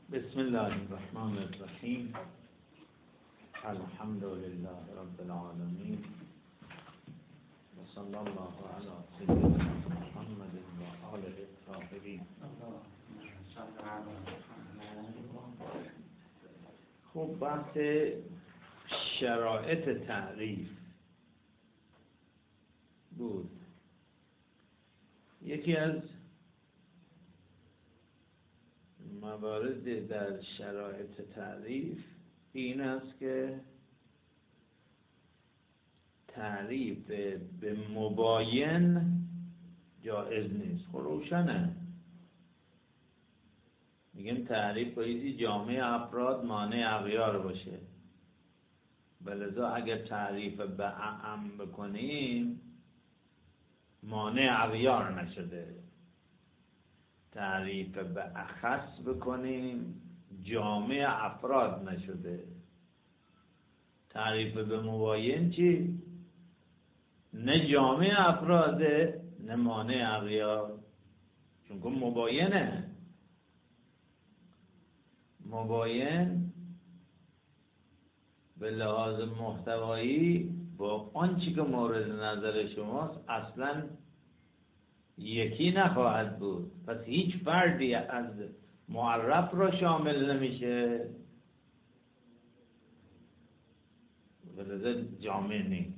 بسم الله الرحمن الرحیم. الحمد لله رب العالمین و صلی الله علی سیدنا محمد و آله الطاهرین. خب بحث شرایط تعریف بود. یکی از موارد در شرایط تعریف این است که تعریف به مباین جایز نیست. خب روشنه، میگن تعریف بایدی جامع افراد مانع اغیار باشه، بلذا اگر تعریف به اعم بکنیم مانع اغیار نشده، تعریف به اخص بکنیم جامع افراد نشده. تعریف به مباین چی؟ نه جامع افراده نه مانع اغیار، چون که مباینه. مباین به لحاظ محتوایی با آنچه که مورد نظر شماست اصلا یکی نخواهد بود، پس هیچ فردی از معرف را شامل نمیشه، ولذا جامع نیست.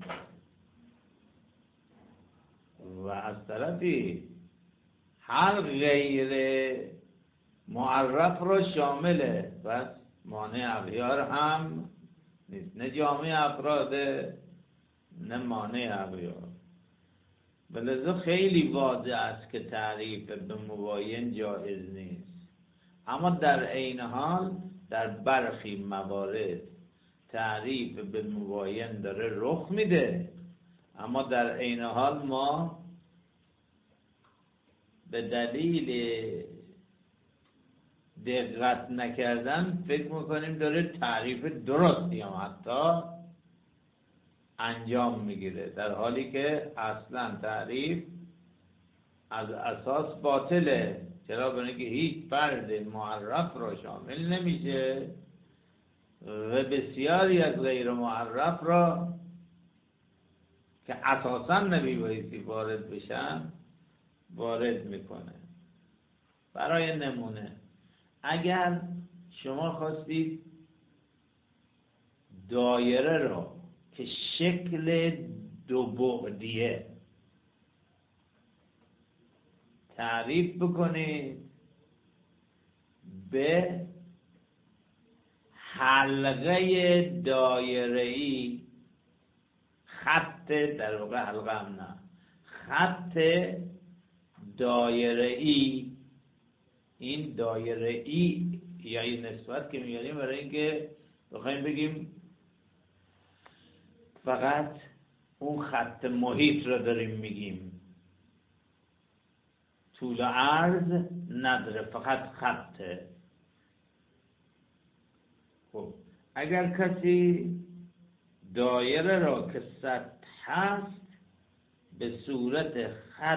و از طرفی هر غیر معرف را شامله، پس مانع اغیار هم نیست، نه جامع افراده نه مانع اغیار. بلذا خیلی واضح است که تعریف به مباین جایز نیست، اما در عین حال در برخی موارد تعریف به مباین داره رخ میده، اما در عین حال ما به دلیل دقت نکردن فکر میکنیم داره تعریف درستی هم حتی انجام میگیره، در حالی که اصلا تعریف از اساس باطله. چرا؟ برای اینکه هیچ فرد معرف را شامل نمیشه و بسیاری از غیر معرف را که اساسا نمیبایستی وارد بشن وارد میکنه. برای نمونه اگر شما خواستید دایره را که شکل دو بعدیه تعریف بکنید به حلقه دایره‌ای، خط در واقع حلقه هم نه، خط دایره‌ای، این دایره‌ای یا این نسبت که میاریم برای اینکه بخوایم بگیم فقط اون خط محیط را داریم میگیم، طول و عرض نداره، فقط خطه. خب اگر کسی دایره را که سطح هست به صورت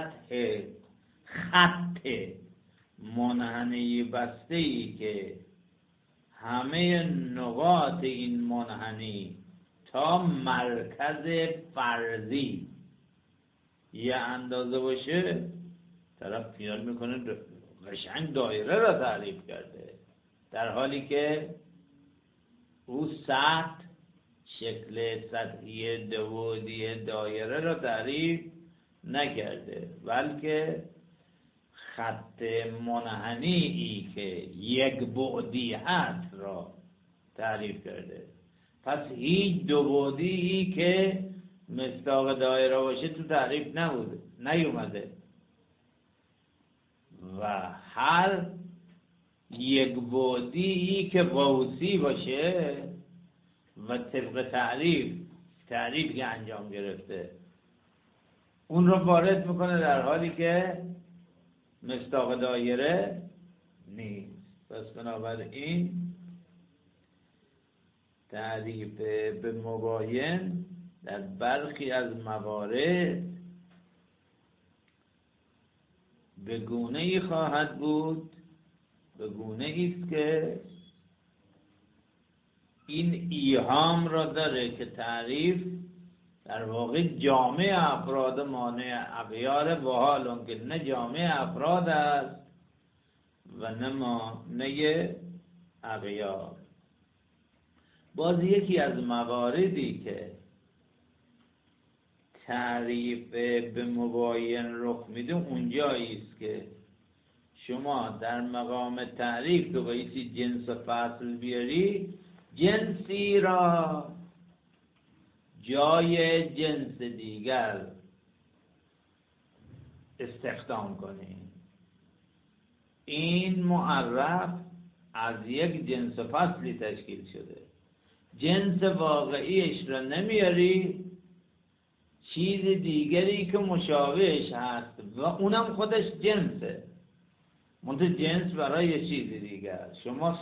خط منحنی بسته‌ای که همه نقاط این منحنی تا مرکز فرضی یه اندازه باشه، طرف خیال میکنه قشنگ دایره را تعریف کرده، در حالی که او سطح، شکل سطحی دو بعدی دایره را تعریف نکرده، بلکه خط منحنی ای که یک بعدی هست را تعریف کرده. پس هیچ دو بعدی ای که مصداق دایره باشه تو تعریف نیومده و هر یک بعدی ای که قوسی باشه و طبق تعریف که انجام گرفته اون رو وارد میکنه، در حالی که مصداق دایره نیست. پس بنابراین تعریف به مباین در برخی از موارد به گونه‌ای خواهد بود به گونه ایست که این ایهام را داره که تعریف در واقع جامع افراد مانع اغیار، و حال اون که نه جامع افراد است و نه مانع اغیار. باز یکی از مواردی که تعریف به مباین رخ میده اونجایی است که شما در مقام تعریف که بایستی جنس و فصل بیاری، جنسی را جای جنس دیگر استخدام کنی. این معرف از یک جنس و فصلی تشکیل شده، جنس واقعیش را نمیاری، چیز دیگری که مشابهش هست و اونم خودش جنسه، منتها جنس برای یه چیز دیگر. شما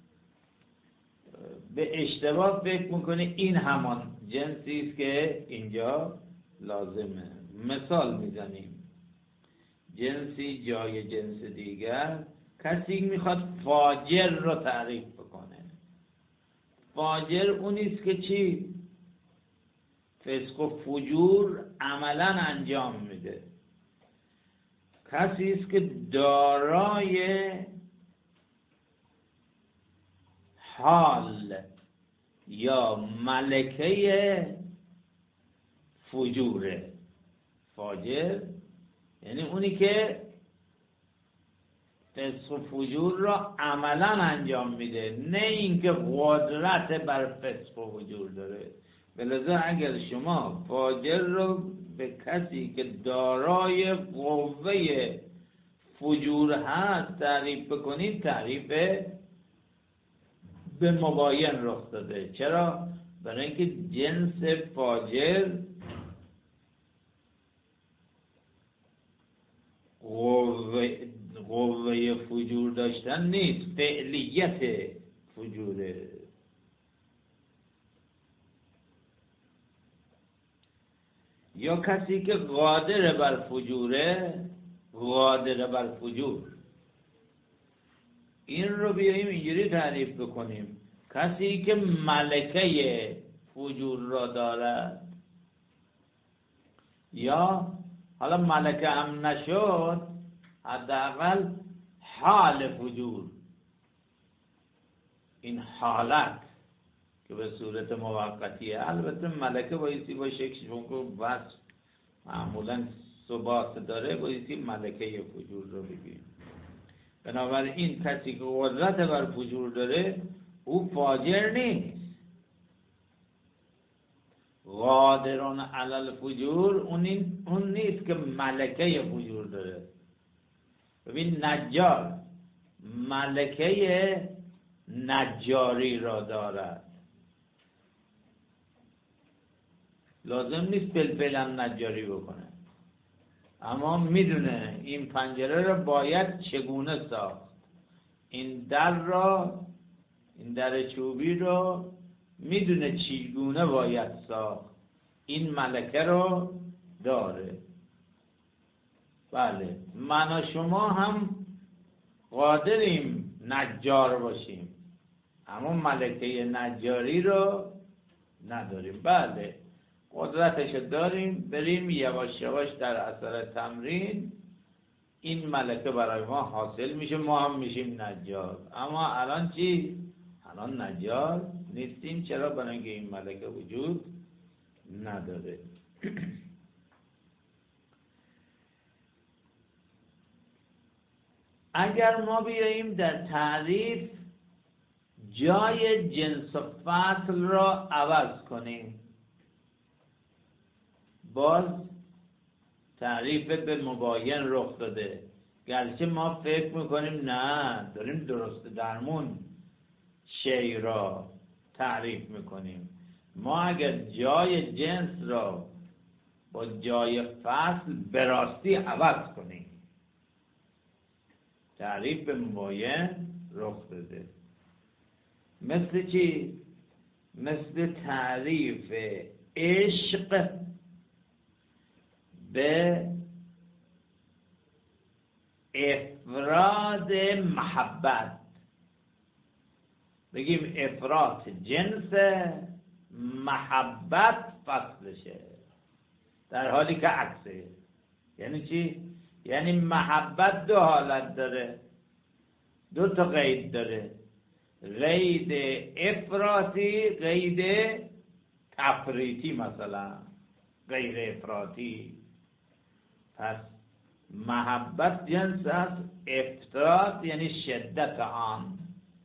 به اشتباه فکر میکنی این همان جنسی است که اینجا لازمه. مثال میزنیم، جنسی جای جنس دیگر. کسی میخواد فاجر رو تعریف بکنه، فاجر اونیست که چی؟ فسق و فجور عملا انجام میده. کسی است که دارای حال یا ملکه فجوره. فاجر یعنی اونی که فسق و فجور را عملا انجام میده، نه اینکه قدرت بر فسق و فجور داره. بلذا اگر شما فاجر رو به کسی که دارای قوه فجور هست تعریف بکنید، تعریف به مباین رخ داده. چرا؟ برای اینکه جنس فاجر قوه فجور داشتن نیست، فعلیت فجوره. یا کسی که قادر بر فجوره، قادر بر فجور، این رو بیاییم اینجوری تعریف بکنیم، کسی که ملکه فجور را دارد، یا حالا ملکه هم نشد، حداقل حال فجور، این حالت که به صورت موقتیه. البته ملکه بایستی باشه که بس معمولا ثبات داره، بایستی ملکه فجور رو بگیریم. بنابراین کسی که قدرت بر فجور داره او فاجر نیست. قادرون علی الفجور اون نیست که ملکه فجور داره. ببین نجار ملکه نجاری را دارد، لازم نیست پلپلم نجاری بکنه، اما میدونه این پنجره را باید چگونه ساخت، این در چوبی رو میدونه چگونه باید ساخت، این ملکه رو داره. بله، من و شما هم قادریم نجار باشیم، اما ملکه نجاری رو نداریم. بله، قدرتش داریم، بریم یواش یواش در اثر تمرین این ملکه برای ما حاصل میشه، ما هم میشیم نجار. اما الان چی؟ الان نجار نیستیم. چرا؟ برای اینکه این ملکه وجود نداره. اگر ما بیاییم در تعریف جای جنس و فصل را عوض کنیم، باز تعریف به مباین رخ داده. گرچه ما فکر میکنیم نه داریم درست درمون شی را تعریف میکنیم. ما اگر جای جنس را با جای فصل براستی عوض کنیم، تعریف به مباین رخ داده. مثل چی؟ مثل تعریف عشق به افراد محبت، بگیم افراد جنس محبت فصلشه، در حالی که عکسه. یعنی چی؟ یعنی محبت دو حالت داره، دو تا قید داره، قید افراطی، قید تفریطی، مثلا غیر افراطی. پس محبت جنس است، افراط یعنی شدت آن.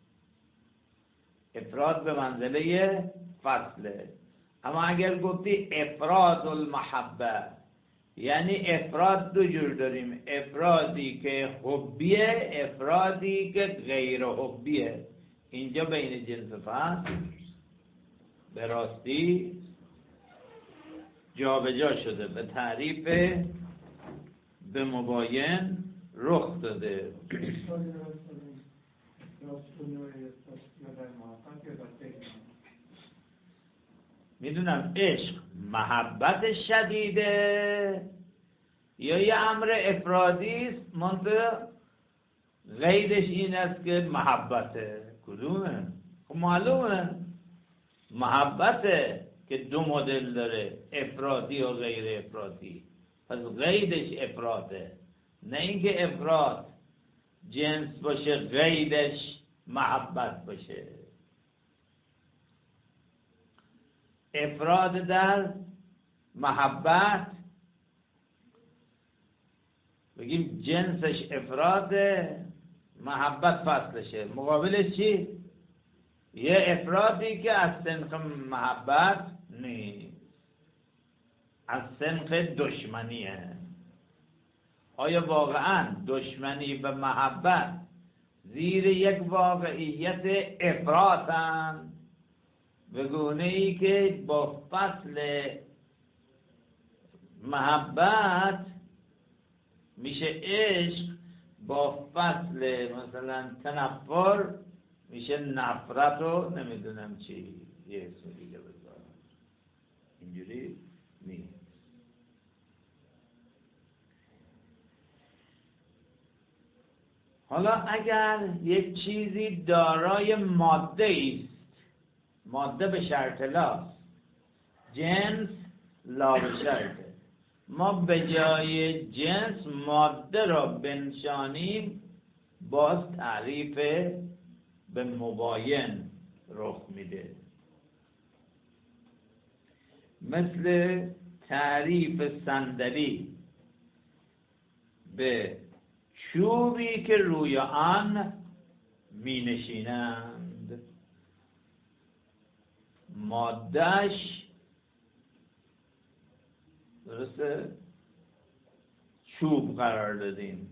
افراط به منزله فصله. اما اگر گفتی افراد المحبه، یعنی افراد دو جور داریم، افرادی که حبیه، افرادی که غیر حبیه. اینجا بین جنس فصل به راستی جابجا شده، به تعریف به مباین رخ داده. میدونم عشق محبت شدیده یا یه امر افرادی است، منطقه غیرش این است که محبته. کدومه؟ خب معلومه محبته که دو مدل داره، افرادی و غیر افرادی. پس غیرش افراده، نه اینکه افراد جنس باشه غیرش محبت باشه. افراد در محبت بگیم جنسش افراده، محبت فصلشه. مقابلش چی؟ یه افرادی که از سنخ محبت نیست، از سنخ دشمنیه. آیا واقعا دشمنی به محبت زیر یک واقعیت افراطن، به گونه ای که با فصل محبت میشه عشق، با فصل مثلا تنفر میشه نفرت و نمیدونم چی، یه اسم دیگه بذارم. اینجوری نیست. حالا اگر یک چیزی دارای ماده است، ماده به شرط لاست، جنس لا به شرطه، ما به جای جنس ماده را بنشانیم، باز تعریف به مباین رخ میده. مثل تعریف صندلی به چوبی که روی آن می نشینند، مادهش درسته چوب قرار دادیم،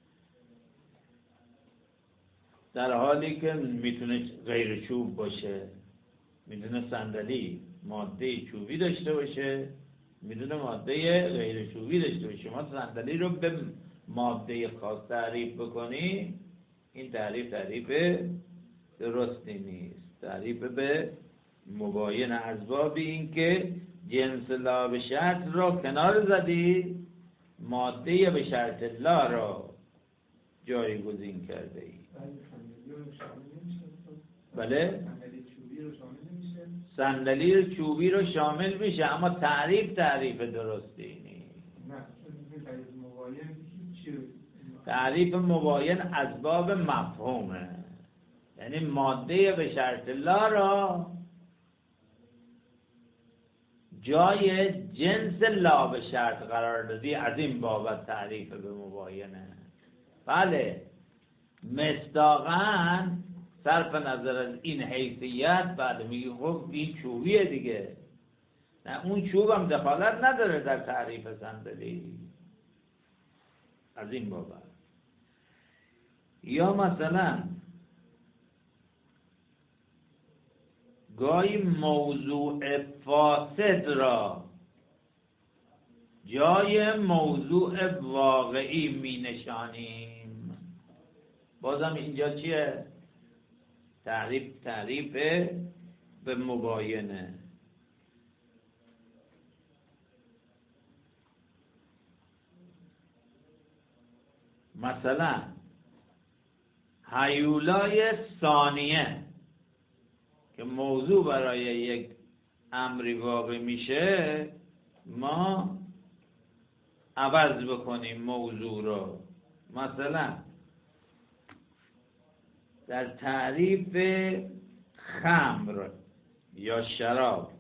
در حالی که میتونه غیر چوب باشه. میتونه صندلی ماده چوبی داشته باشه، میتونه ماده غیر چوبی داشته باشه. شما صندلی رو به ماده خاص تعریف بکنی، این تعریف درستی نیست. تعریف به مباین اسباب این که جنس لا به شرط را کنار زدی، ماده به شرط لا را جایگزین کرده ای. بله؟ صندلی چوبی رو شامل میشه، اما تعریف درستی نیست. تعریف مباین اسباب مفهومه، یعنی ماده به شرط لا را جای جنس لا به شرط قرار دادی، از این بابت تعریف به مباینه. بله مصداقاً صرف نظر از این حیثیت بعد میگی خب این چوبیه دیگه، نه اون چوب هم دخالت نداره در تعریف صندلی، از این بابت. یا مثلا گاهی موضوع فاسد را جای موضوع واقعی می نشانیم. بازم اینجا چیه؟ تعریف به مباینه. مثلا هیولای ثانیه که موضوع برای یک امری واقع میشه، ما عوض بکنیم موضوع رو. مثلا در تعریف خمر یا شراب،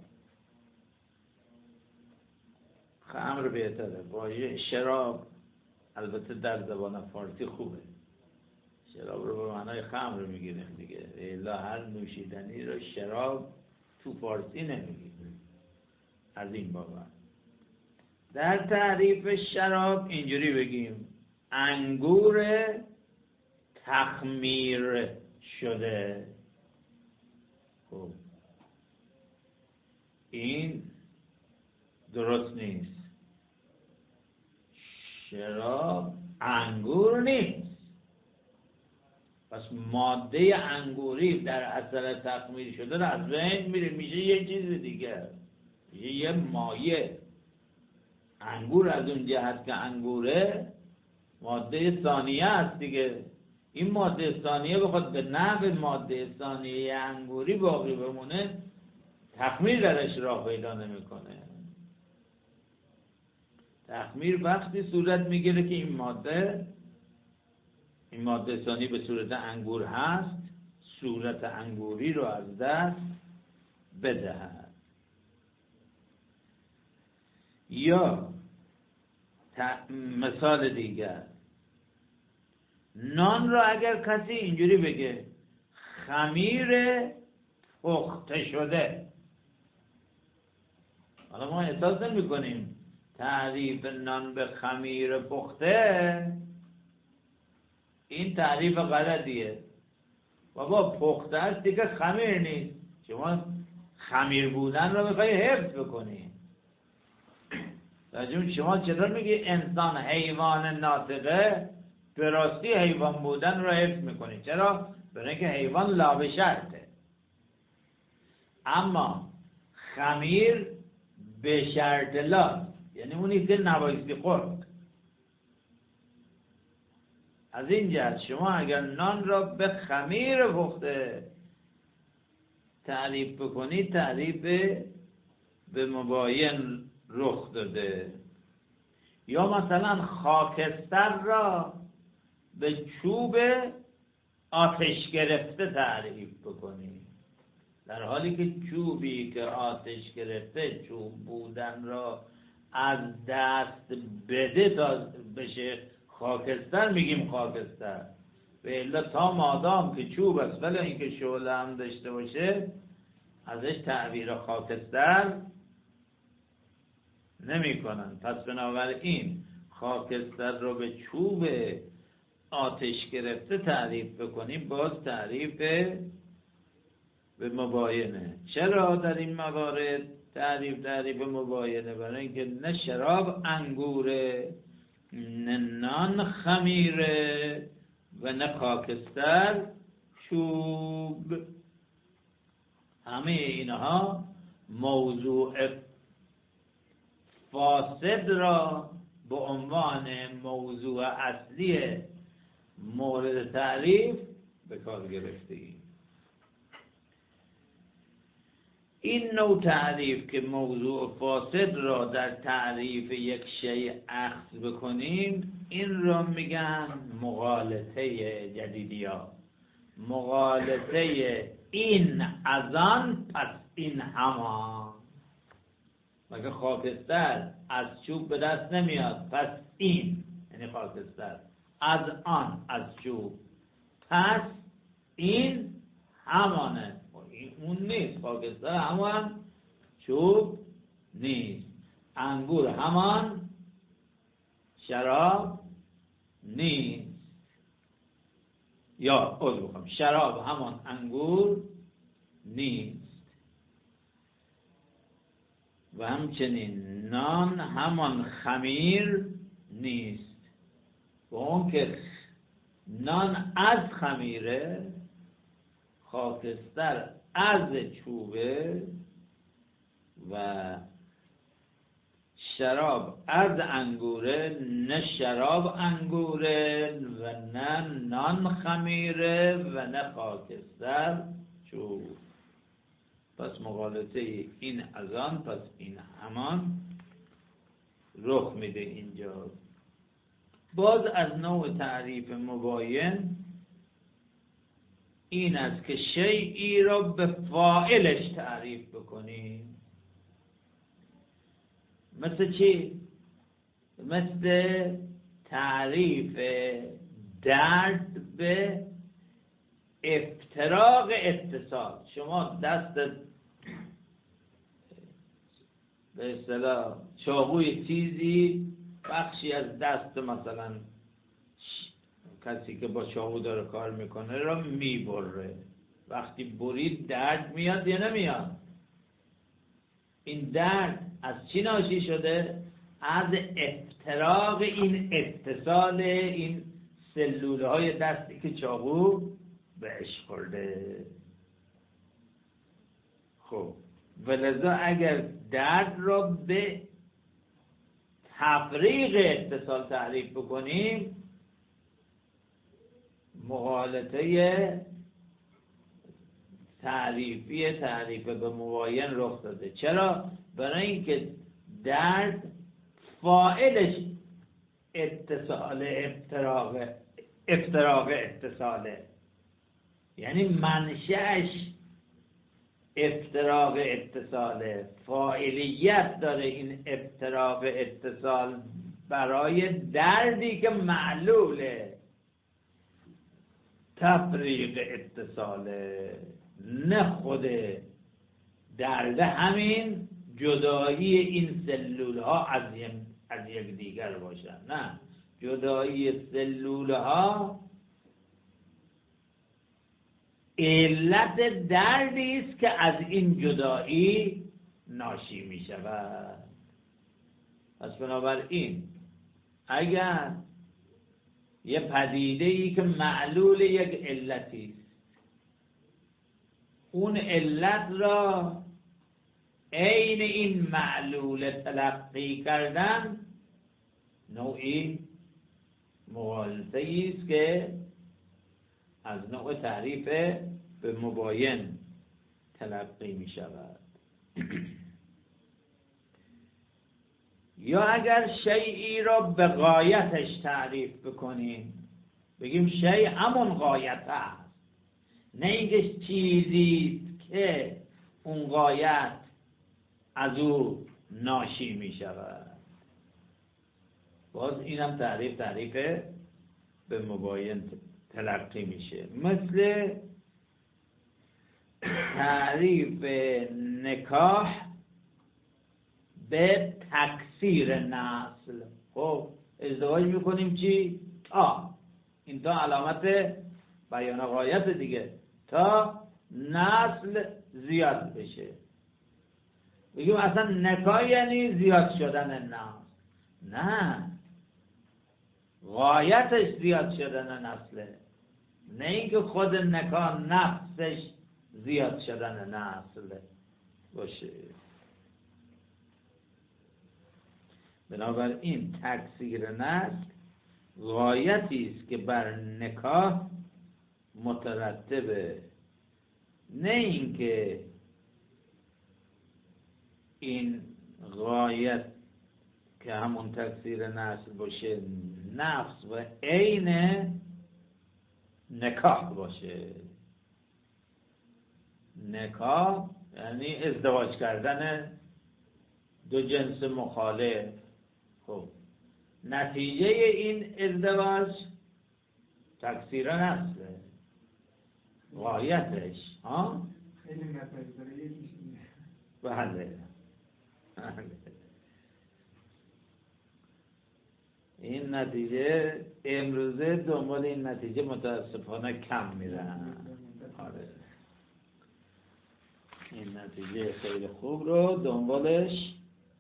خمر بهتره، واژه شراب البته در زبان فارسی خوبه، شراب رو به معنای خمر میگیریم دیگه، الا هر نوشیدنی رو شراب تو فارسی نمیگیم. از این بابت در تعریف شراب اینجوری بگیم انگور تخمیر شده. خب این درست نیست، شراب انگور نیست. پس ماده انگوری در اثر تخمیر شده از بین میره، میشه یه چیز دیگه، میشه یه مایه. انگور از اون جهت که انگوره ماده ثانیه است دیگه. این ماده ثانیه بخواد به نحو ماده ثانیه انگوری باقی بمونه، تخمیر درش راه پیدا نمیکنه. تخمیر وقتی صورت میگیره که این ماده ثانی به صورت انگور هست، صورت انگوری رو از دست بدهد. یا مثال دیگر، نان رو اگر کسی اینجوری بگه خمیر پخته شده، حالا ما احساس نمی کنیم تعریف نان به خمیر پخته این تعریف غلطیه. بابا پخته است دیگه خمیر نیست. شما خمیر بودن رو میخوای حفظ بکنی. شما چطور میگی انسان حیوان ناطقه، به راستی حیوان بودن رو حفظ میکنی؟ چرا؟ برای اینکه حیوان لا به شرطه. اما خمیر به شرط لا، یعنی اونی که نبایستی خورد. از این جهت شما اگر نان را به خمیر پخته تعریف بکنی، تعریف به مباین رخ داده. یا مثلا خاکستر را به چوب آتش گرفته تعریف بکنی، در حالی که چوبی که آتش گرفته چوب بودن را از دست بده تا بشه خاکستر، میگیم خاکستر. به الا تا مادام که چوب است ولی اینکه شعله هم داشته باشه ازش تعبیر خاکستر نمی کنن. پس بنابراین خاکستر رو به چوب آتش گرفته تعریف بکنیم، باز تعریف به مباینه. چرا در این موارد تعریف مباینه؟ برای اینکه نه شراب انگوره، نه نان خمیره، و نه خاکستر چوب. همه اینها موضوع فاسد را به عنوان موضوع اصلی مورد تعریف به کار گرفتگی. این نوع تعریف که موضوع فاسد را در تعریف یک شیء اخذ بکنیم، این را میگن مغالطه جدیدیا. مغالطه این از آن پس این همان. مگه خاکستر از چوب به دست نمیاد، پس این یعنی خاکستر، از آن از چوب، پس این همانه. این اون نیست، خاکستر همان چوب نیست، انگور همان شراب نیست، یا شراب همان انگور نیست. و همچنین نان همان خمیر نیست. و اون که نان از خمیره، خاکستر از چوبه و شراب از انگوره، نه شراب انگوره و نه نان خمیره و نه خاکستر چوب. پس مغالطه این از آن، پس این همان رخ میده اینجا. باز از نوع تعریف مباین این است که شیئی را به فاعلش تعریف بکنیم. مثل چی؟ مثل تعریف درد به افتراق اتصال. شما دست به اصطلاح چاقوی تیزی بخشی از دست مثلا کسی که با چاقو داره کار میکنه را میبره، وقتی برید درد میاد یا نمیاد؟ این درد از چی ناشی شده؟ از افتراق این اتصال این سلوله های دستی که چاقو بهش خورده. خب ولذا اگر درد را به تفریق اتصال تعریف بکنیم، مغالطه تعریف به مباین رخ داده. چرا؟ برای اینکه درد فاعلش اتصال افتراق اتصاله، یعنی منشأش افتراق اتصاله، فاعلیت داره این افتراق اتصال برای دردی که معلوله تفریق اتصاله، نه خود درد همین جدایی این سلول ها از یک دیگر باشن، نه، جدایی سلول ها علت دردی است که از این جدایی ناشی می شود. پس بنابراین اگر یه پدیده ای که معلول یک علتی است، اون علت را عین این معلول تلقی کردن، نوعی مغالطه‌ای است که از نوع تعریف به مباین تلقی می شود. یا اگر شیئی را به غایتش تعریف بکنیم، بگیم شیء همون غایت است، نه اینکه چیزی که اون غایت از او ناشی می شود. باز اینم تعریف به مباین تلقی میشه. مثل تعریف نکاح به تکثیر نسل. خب ازدواج میکنیم چی؟ تا این تا علامت بیان غایت دیگه، تا نسل زیاد بشه. بگیم اصلا نکاح یعنی زیاد شدن نسل، نه، غایتش زیاد شدن نسله، نه اینکه خود نکاح نفسش زیاد شدن نسل باشه. بنابراین تکثیر نسل غایتی است که بر نکاح مترتبه، نه اینکه این غایت که همون تکثیر نسل باشه نفس و عین نکاح باشه. نکاح یعنی ازدواج کردن دو جنس مخالف. خب نتیجه این ازدواج تکثیر نسله، غایتش خیلی نتیجه داره. یکیش اینه. بله این نتیجه امروزه دنبال این نتیجه متاسفانه کم میرن. آره این نتیجه خیلی خوب رو دنبالش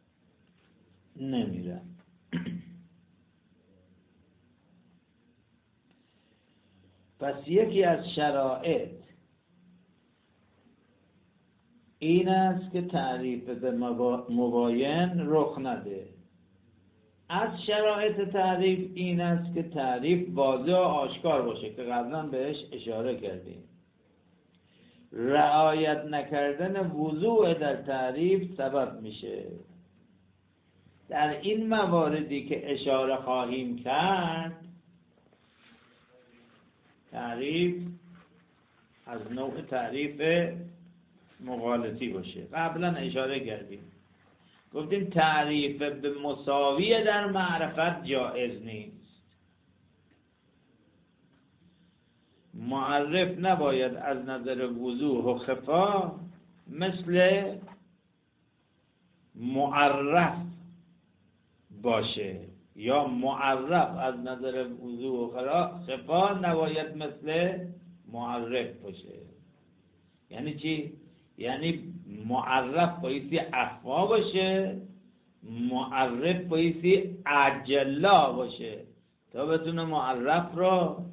نمیرن. پس یکی از شرایط این است که تعریف به مباین رخ نده. از شرایط تعریف این است که تعریف واضح و آشکار باشه که قبلا بهش اشاره کردیم. رعایت نکردن وضوح در تعریف سبب میشه. در این مواردی که اشاره خواهیم کرد تعریف از نوع تعریف مغالطی باشه. قبلا اشاره کردیم گفتیم تعریف به مساوی در معرفت جایز نیست. معرف نباید از نظر وضوح و خفا مثل معرف باشه، یا معرف از نظر وضوح و خفا نباید مثل معرف باشه. یعنی چی؟ یعنی معرف بایستی اخفا باشه، معرف بایستی اجلا باشه تا بتونه معرف رو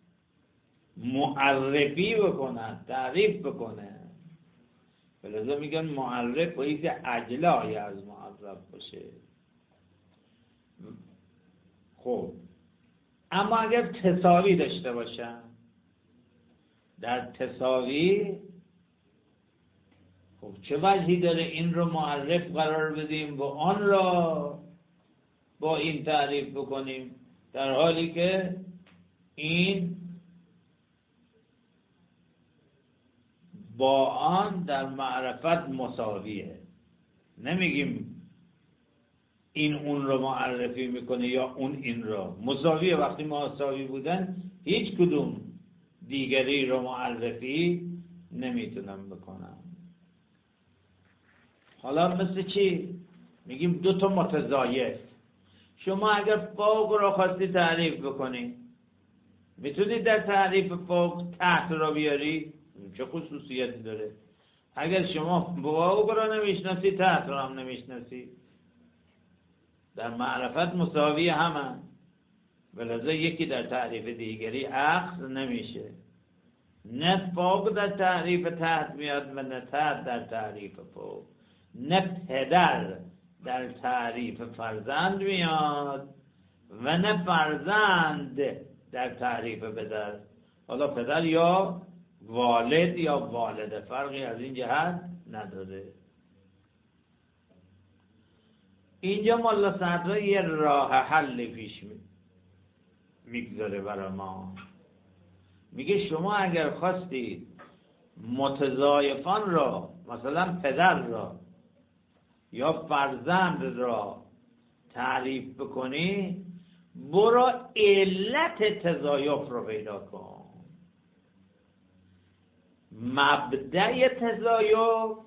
معرفی بکنه، تعریف بکنه. لذا میگن معرف بایستی اجلای از معرف باشه. خب اما اگر تساوی داشته باشن، در تساوی خب چه وجهی داره این رو معرف قرار بدیم و آن را با این تعریف بکنیم، در حالی که این با آن در معرفت مساویه. نمیگیم این اون رو معرفی میکنه یا اون این رو. مساویه. وقتی مساوی بودن هیچ کدوم دیگری رو معرفی نمیتونم بکنم. حالا مثل چی؟ میگیم دو تا متضایف. شما اگر فوق رو خواستی تعریف بکنی، میتونی در تعریف فوق تحت رو بیاری؟ چه خصوصیتی داره؟ اگر شما فوق رو نمیشناسی تحت رو هم نمیشناسی. در معرفت مساوی همه، ولذا یکی در تعریف دیگری اخذ نمیشه. نه فوق در تعریف تحت میاد و نه تحت در تعریف فوق. نه پدر در تعریف فرزند میاد و نه فرزند در تعریف پدر. حالا پدر یا والد یا والده فرقی از این جهت نداره. اینجا مولا صدرا یه راه حل پیش میگذاره برای ما. میگه شما اگر خواستید متضایفان را، مثلا پدر را یا فرزند را تعریف بکنی، برو علت تضایف رو پیدا کن. مبدأ تضایف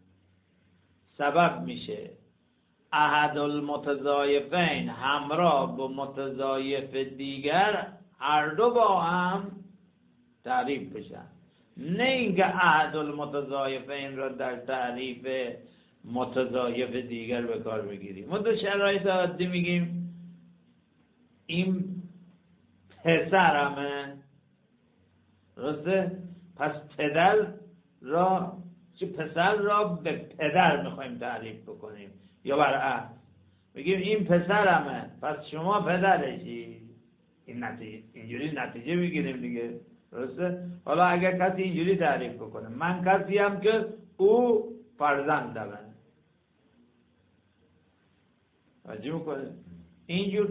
سبب میشه احد المتضایفین همراه با متضایف دیگر هر دو با هم تعریف بشن. نه اینکه احد المتضایفین را در تعریف متضایف دیگر به کار بگیریم. ما دو شرایط عادی میگیم این پسرمه، درسته؟ پس پدر را پسر را به پدر میخوایم تعریف بکنیم، یا برعکس میگیم این پسرمه پس شما پدرشی. این نتیجه، اینجوری نتیجه میگیریم دیگه، درسته؟ حالا اگر کسی اینجوری تعریف بکنه من کسی هم که او فرزندمه، توجه میکنه؟ اینجور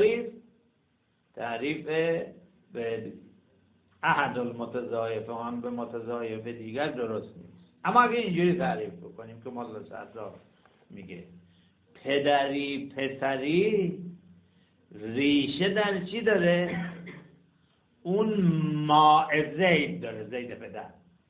تعریف به احد المتضایفان به متضایف دیگر درست نیست. اما اگه اینجوری تعریف بکنیم که مولا صدرا میگه پدری پسری ریشه در چی داره؟ اون ماء زید داره، زید پدر.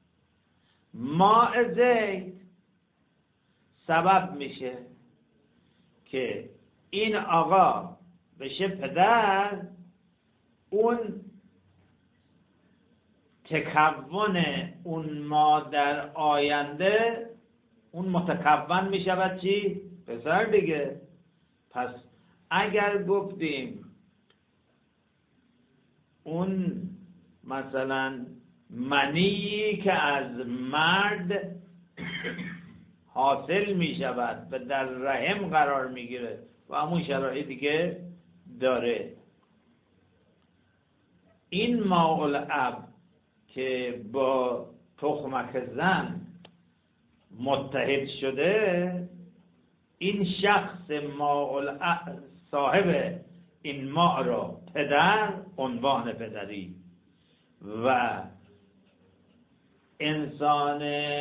ماء زید سبب میشه که این آقا بشه پدر، اون تکون اون ما در آینده اون متکون می شود چی؟ پسر دیگه. پس اگر گفتیم اون مثلا منی که از مرد حاصل می شود و در رحم قرار می گیره و همون شرایطی که داره. این ماء الاب که با تخمک زن متحد شده، این شخص ماء الاب صاحب این ماء را پدر، عنوان پدری، و انسان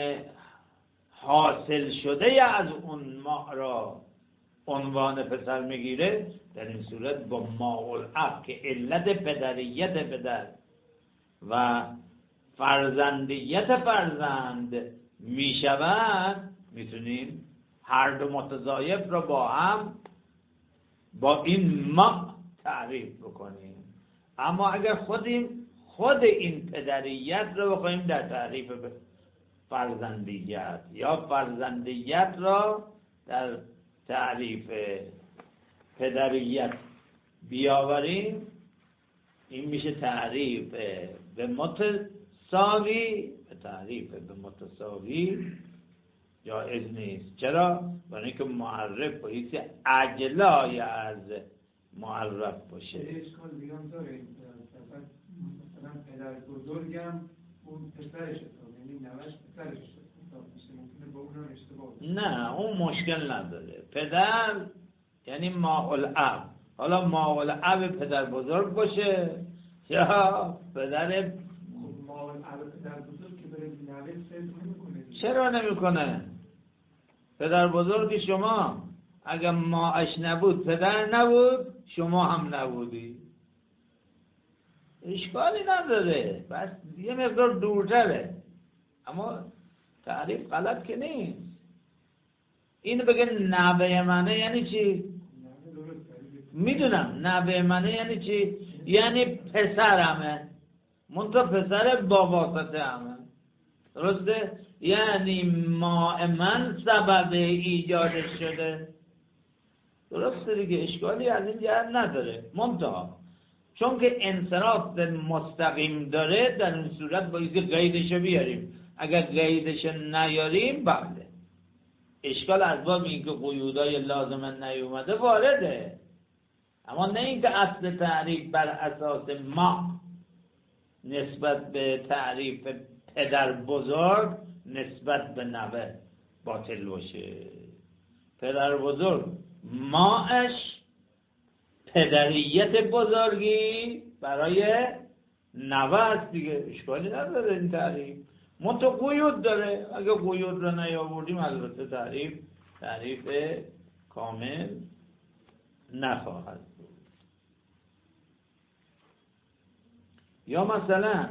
حاصل شده از اون ماء را عنوان پسر میگیره. در این صورت با ماء الاب که علت پدریت پدر و فرزندیت فرزند میشود، میتونیم هر دو متضایف را با هم با این ماء تعریف بکنیم. اما اگر خود این پدریت را بخوایم در تعریف فرزندیت یا فرزندیت را در تعریف پدریت بیاوریم، این میشه تعریف به متساوی. به تعریف به متساوی جایز نیست. چرا؟ برای اینکه معرف بایستی اجلای از معرف باشه. اشکال دیگه هم داره، مثلا پدر بزرگم اون پسرش حساب، یعنی نوش پسرش حساب میشه، ممکنه با اونم اشتباه باشه. نه اون مشکل نداره. پدر یعنی ماء الاب. حالا ماء الاب پدر بزرگ باشه یا پدر ماء الاب پدر بزرگ که بره نوش فکر نمیکنه. چرا نمیکنه؟ پدر بزرگ شما اگر ماش نبود، پدر نبود، شما هم نبودی، اشکالی نداره، بس یه مقدار دورتره. اما تعریف غلط که نیست. این بگه نبه منه یعنی چی؟ میدونم نبه منه یعنی چی؟ یعنی پسرمه، منطقه پسر با واسطه همه، درسته؟ یعنی ماء من سبب ایجادش شده، درسته دیگه، اشکالی از این جهت نداره. منتها چون که انصراف مستقیم داره، در این صورت باید قیدشو بیاریم. اگر قیدش نیاریم، بله اشکال از باب این که قیودای لازم نیومده وارده. اما نه این که اصل تعریف بر اساس ما نسبت به تعریف پدر بزرگ نسبت به نوه باطل باشه. پدر بزرگ ماش پدریت بزرگی برای نوه است دیگه، اشکالی نداره این تعریف. منطقه قیود داره، اگه قیود رو نیاوردیم البته تعریف کامل نخواهد بود. یا مثلا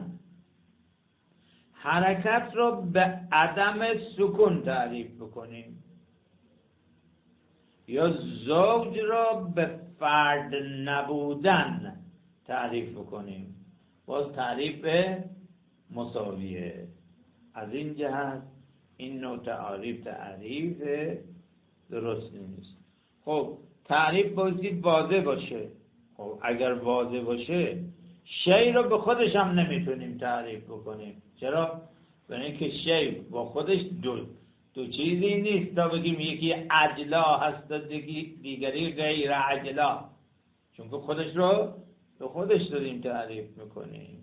حرکت رو به عدم سکون تعریف بکنیم، یا زوج را به فرد نبودن تعریف بکنیم، باز تعریف مساویه. از این جهت این نوع تعریف درست نیست. خب تعریف بایستی واضح باشه. خب اگر واضح باشه، شی رو به خودش هم نمیتونیم تعریف بکنیم. چرا؟ برای اینکه شی با خودش دو چیزی نیست تا بگیم یکی اجلا هست و دیگری غیر اجلا، چون که خودش رو به خودش داریم تعریف میکنیم.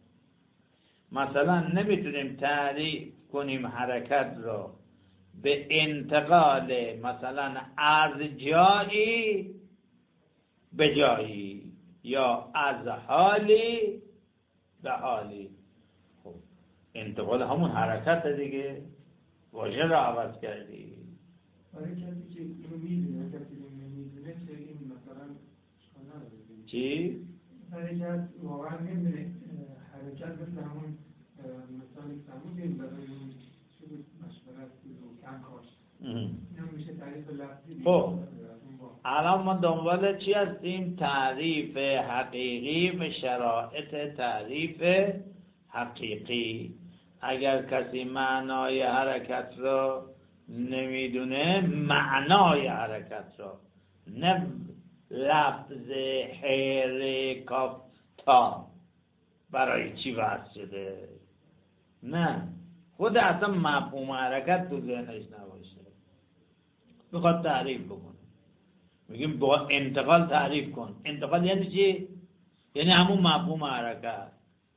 مثلا نمیتونیم تعریف کنیم حرکت رو به انتقال مثلا از جایی به جایی یا از حالی به حالی. خب انتقال همون حرکت دیگه، واژه را عوض کردی. برای کسی که اینو میدونه، کسی اینو نمیدونه، چه این مثلا اشکال نداره. چی؟ برای کسی واقعا نمیدونه حرکت مثل همون مثالی سمودیم برای اون شروع مشورت و کم کاش اینو میشه تعریف لفظی. خب الان ما دنبال چی هستیم؟ تعریف حقیقی به شرایط تعریف حقیقی. اگر کسی معنای حرکت رو نمیدونه، معنای حرکت رو، نه لفظ حیر کاف تا برای چی وضع شده، نه خود اصلا مفهوم حرکت تو ذهنش نباشه، بخواد تعریف بکنه، میگیم با انتقال تعریف کن. انتقال یعنی چی؟ یعنی همون مفهوم حرکت.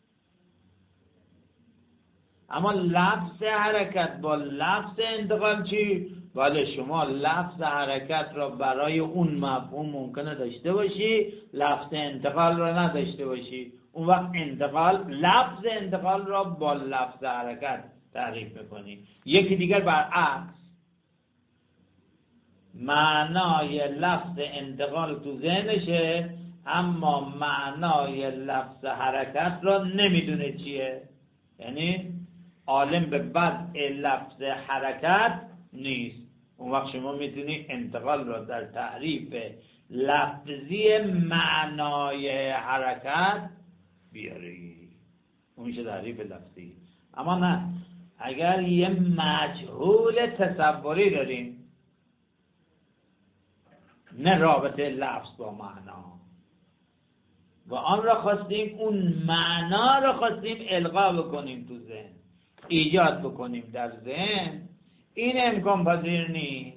اما لفظ حرکت با لفظ انتقال چی؟ بله شما لفظ حرکت را برای اون مفهوم ممکنه داشته باشی، لفظ انتقال را نداشته باشی. اون وقت انتقال، لفظ انتقال را با لفظ حرکت تعریف میکنی. یکی دیگر برعکس، معنای لفظ انتقال تو ذهنشه اما معنای لفظ حرکت را نمیدونه چیه. یعنی عالم به وضع لفظ حرکت نیست. اون وقت شما میتونی انتقال را در تعریف لفظی معنای حرکت بیاری، اون میشه تعریف لفظی. اما نه، اگر یه مجهول تصوری داریم، نه رابطه لفظ با معنا، و آن را خواستیم، اون معنا را خواستیم القا بکنیم تو ذهن، ایجاد بکنیم در ذهن، این امکان پذیر نیست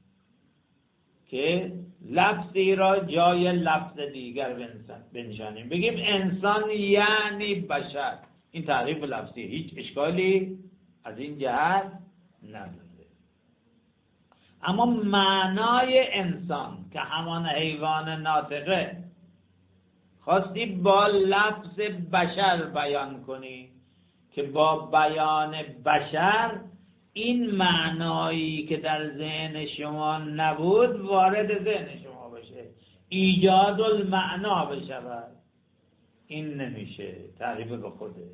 که لفظی را جای لفظ دیگر بنشانیم. بگیم انسان یعنی بشر، این تعریف لفظی، هیچ اشکالی از این جهت نداره. اما معنای انسان که همان حیوان ناطقه خواستی با لفظ بشر بیان کنی که با بیان بشر این معنایی که در ذهن شما نبود وارد ذهن شما بشه، ایجاد المعنا بشود. این نمیشه، تعریف به خوده.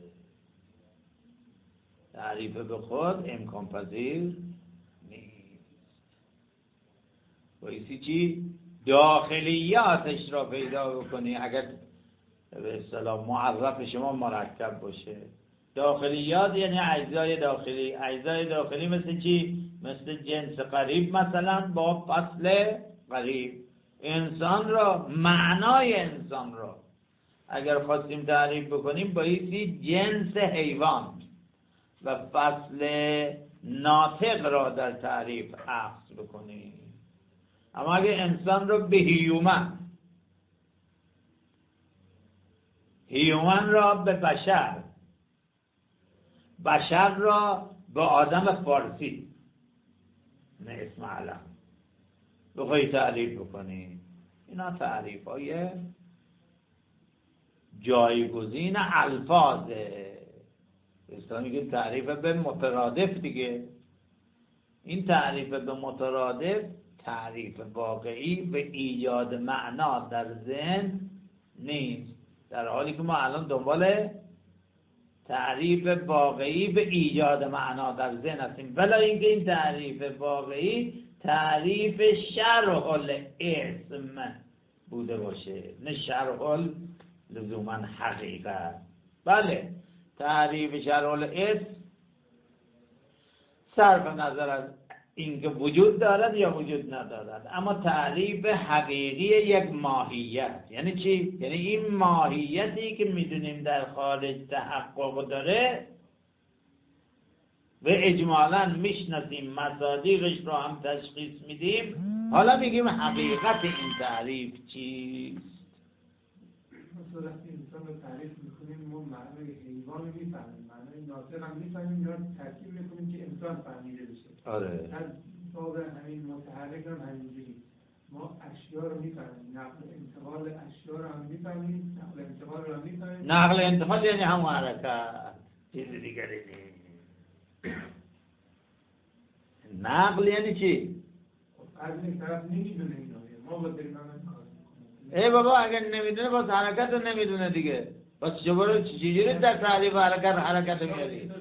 تعریف به خود امکان پذیر نیست. بایستی چی؟ داخلیاتش را پیدا بکنی. اگر به اصطلاح معرف شما مرکب باشه، داخلیات یعنی اجزای داخلی. اجزای داخلی مثل چی؟ مثل جنس قریب مثلا با فصل قریب. انسان را، معنای انسان را اگر خواستیم تعریف بکنیم بایستی جنس حیوان و فصل ناطق را در تعریف اخذ بکنیم. اما اگر انسان را به هیومن را به بشر، بشر را به آدم فارسی، نه اسم علم، بخوایی تعریف بکنی، اینا تعریف های جایگزین الفاظه. اسلامی میگه تعریف به مترادف دیگه. این تعریف به مترادف تعریف واقعی به ایجاد معنا در ذهن نیست، در حالی که ما الان دنبال تعریف واقعی به ایجاد معنا در ذهن هستیم. ولی اینکه این تعریف واقعی تعریف شرح الاسم بوده باشه، نه شرح لزوما حقیقت. بله، تعریف شرح الاسم صرف نظر از اینکه وجود دارد یا وجود ندارد، اما تعریف حقیقی یک ماهیت یعنی چی؟ یعنی این ماهیتی که میدونیم در خارج تحقق داره و اجمالاً میشناسیم، مصادیقش رو هم تشخیص میدیم، حالا میگیم حقیقت این تعریف چیست؟ مثلا انسان رو تعریف میکنیم، ما معنای حیوان رو میفهمیم، معنای ناطق هم میفهمیم، یا ترکیب میکنیم که انسان فهمیده بشه. آره. در باب همین متحرک هم همینجوری، ما اشیا رو میفهمیم، نقل انتقال اشیا رو هم میفهمیم، نقل انتقال رو هم میفهمیم. نقل انتقال یعنی همون حرکت، چیز دیگری نیست. نقل یعنی چی؟ از این طرف نمیدونه اینا، ما با داریم ای بابا اگر نمیدونه باز حرکت رو نمیدونه دیگه، بس چجوری در تعریف حرکت میاری؟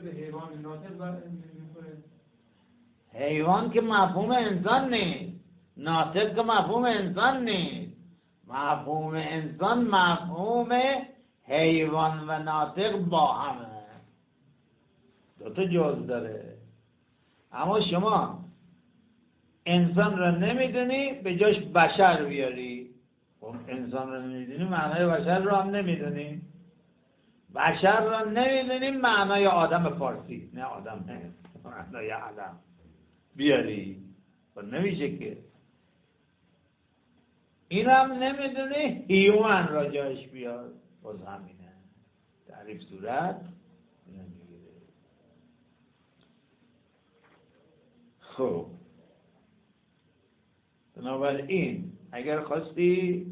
حیوان که مفهوم انسان نیست، ناطق که مفهوم انسان نیست. مفهوم انسان مفهوم حیوان و ناطق با همه، دوتا جز داره. اما شما انسان را نمیدونی به جاش بشر بیاری. خب انسان را نمیدونی معنای بشر را هم نمیدونی، بشر را نمیدونی معنای آدم فارسی، نه آدم نه معنای آدم بیاری، خب نمیشه که. این هم نمیدونه هیومن را جایش بیاد، باز همینه، تعریف صورت نمیگیره. خب بنابراین اگر خواستی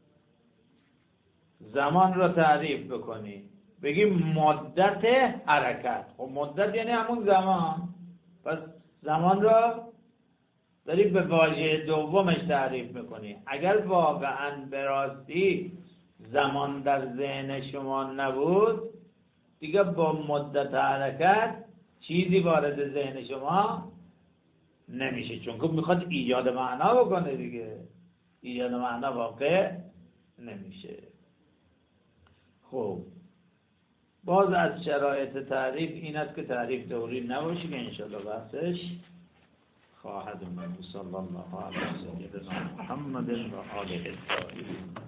زمان را تعریف بکنی بگی مدت حرکت، خب مدت یعنی همون زمان، پس زمان را داری به واژه دومش تعریف میکنی. اگر واقعا به راستی زمان در ذهن شما نبود دیگه با مدت حرکت چیزی وارد ذهن شما نمیشه، چون که میخواد ایجاد معنا بکنه دیگه، ایجاد معنا واقع نمیشه. خب باز از شرایط تعریف این است که تعریف دوری نباشه که انشاءالله بحثش خواهد اومد. صلی الله علیه و سیدنا محمد و آله الطاهرین.